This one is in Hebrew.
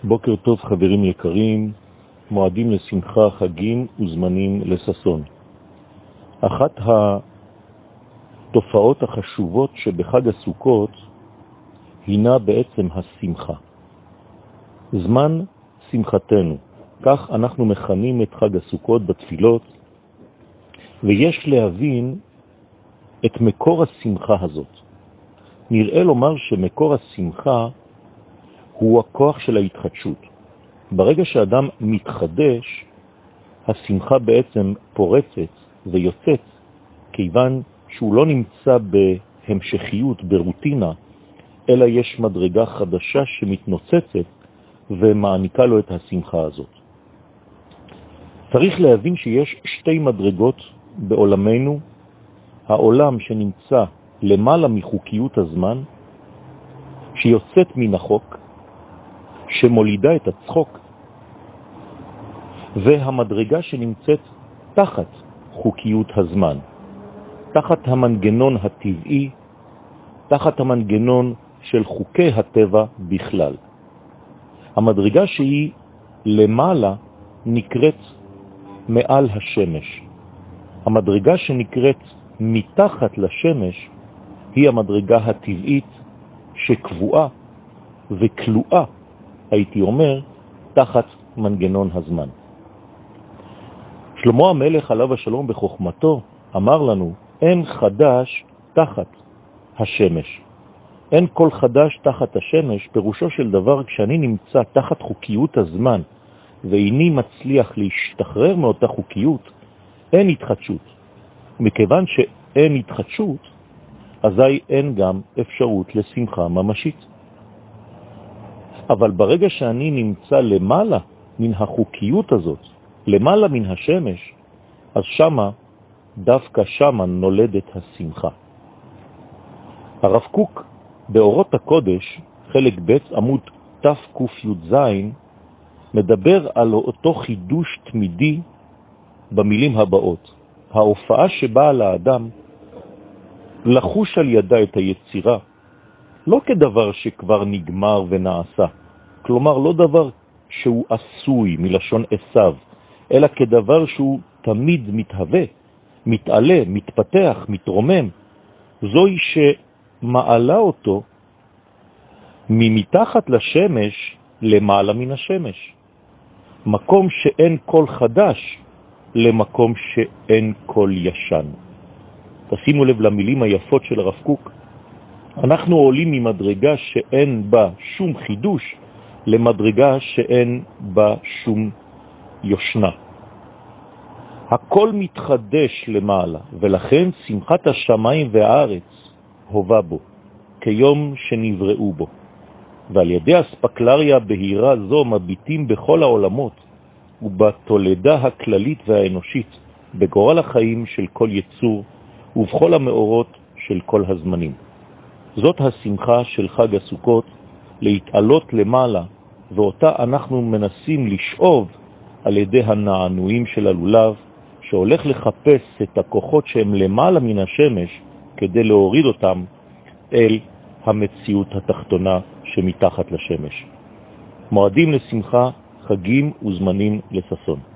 בוקר טוב חברים יקרים, מועדים לשמחה, חגים וזמנים לששון. אחת התופעות החשובות שבחג הסוכות הינה בעצם השמחה. זמן שמחתנו, כך אנחנו מכנים את חג הסוכות בתפילות, ויש להבין את מקור השמחה הזאת. נראה לומר שמקור השמחה הוא הכוח של ההתחדשות. ברגע שאדם מתחדש, השמחה בעצם פורצת ויוצאת, כיוון שהוא לא נמצא בהמשכיות, ברוטינה, אלא יש מדרגה חדשה שמתנוצצת ומעניקה לו את השמחה הזאת. צריך להבין שיש שתי מדרגות בעולמנו, העולם שנמצא למעלה מחוקיות הזמן, שיוצאת מן החוק, שמולידה את הצחוק, והמדרגה שנמצאת תחת חוקיות הזמן, תחת המנגנון הטבעי, תחת המנגנון של חוקי הטבע בכלל. המדרגה שהיא למעלה נקראת מעל השמש. המדרגה שנקראת מתחת לשמש היא המדרגה הטבעית שקבועה וכלואה, הייתי אומר, תחת מנגנון הזמן. שלמה המלך עליו השלום בחוכמתו אמר לנו, אין חדש תחת השמש. אין כל חדש תחת השמש, פירושו של דבר כשאני נמצא תחת חוקיות הזמן ואיני מצליח להשתחרר מאותה חוקיות, אין התחדשות. מכיוון שאין התחדשות, אזי אין גם אפשרות לשמחה ממשית. אבל ברגע שאני נמצא למעלה מן החוקיות הזאת, למעלה מן השמש, אז שמה, דווקא שמה נולדת השמחה. הרב קוק באורות הקודש, חלק ב' עמוד תק"ז, מדבר על אותו חידוש תמידי במילים הבאות. ההופעה שבאה לאדם לחוש על ידה את היצירה, לא כדבר שכבר נגמר ונעשה, כלומר לא דבר שהוא עשוי מלשון עשיו, אלא כדבר שהוא תמיד מתהווה, מתעלה, מתפתח, מתרומם. זוהי שמעלה אותו ממתחת לשמש למעלה מן השמש. מקום שאין כל חדש למקום שאין כל ישן. תשימו לב למילים היפות של הרב קוק. אנחנו עולים ממדרגה שאין בה שום חידוש למדרגה שאין בה שום יושנה. הכל מתחדש למעלה, ולכן שמחת השמיים והארץ הובה בו, כיום שנבראו בו. ועל ידי הספקלריה בהירה זו מביטים בכל העולמות, ובתולדה הכללית והאנושית, בגורל החיים של כל יצור, ובכל המאורות של כל הזמנים. זאת השמחה של חג הסוכות, להתעלות למעלה, ואותה אנחנו מנסים לשאוב על ידי הנענועים של הלולב, שהולך לחפש את הכוחות שהם למעלה מן השמש, כדי להוריד אותם אל המציאות התחתונה שמתחת לשמש. מועדים לשמחה, חגים וזמנים לששון.